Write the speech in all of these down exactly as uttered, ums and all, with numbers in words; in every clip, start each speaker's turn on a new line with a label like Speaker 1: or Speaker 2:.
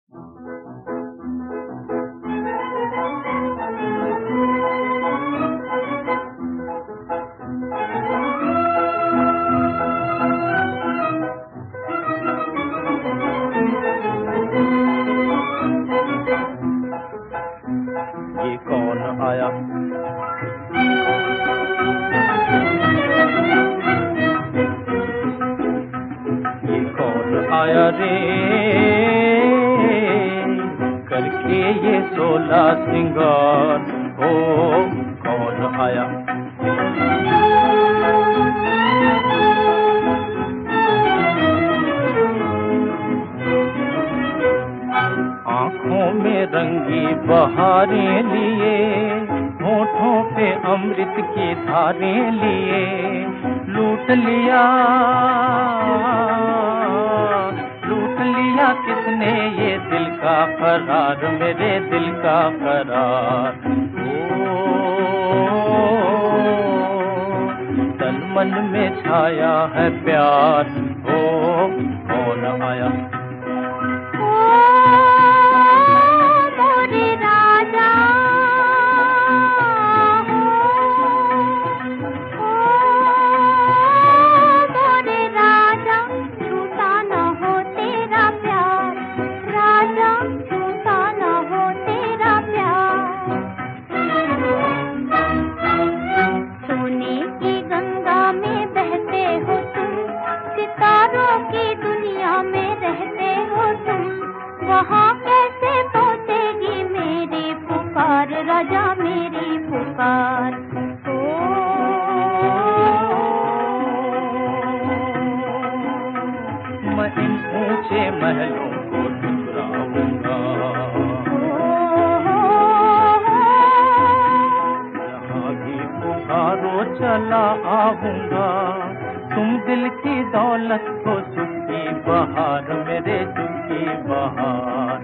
Speaker 1: ये कौन आया? ये कौन आया रे करके ये सोला सिंगार? ओ कौन आया? आँखों में रंगी बहारें लिए, होठों पे अमृत की धारें लिए, लूट लिया लूट लिया किसने ये दिल का करार, मेरे दिल का करार। ओ तन मन में छाया है प्यार। ओ कौन आया?
Speaker 2: वहाँ कैसे पहुँचेगी मेरी पुकार, राजा मेरी पुकार। ओ
Speaker 1: मैं इन ऊंचे महलों को ठुकराऊंगा, जहाँ भी पुकारो चला आऊंगा। तुम दिल की दौलत को सुखी बहार, मेरे सुखी बहार।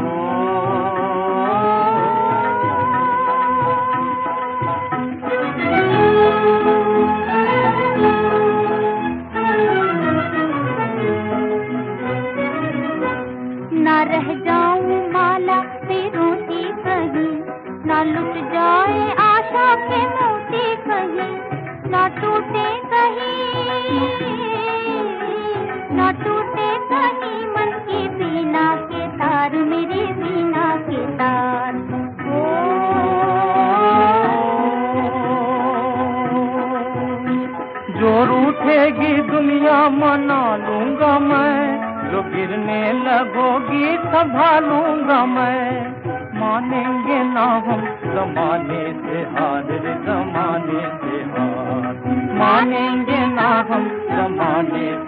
Speaker 2: ना रह जाऊं माला रोती कहीं, ना लुट जाए आशा के मोती कहीं, ना टूटे कहीं ना टूटे कहीं मन की बीना के तार, मेरी बीना के तार। ओ
Speaker 1: जो रूठेगी दुनिया मना लूंगा मैं, जो गिरने लगोगी संभालूंगा मैं। मानेंगे ना हम जमाने से हार, जमाने से हार। मानेंगे ना हम जमाने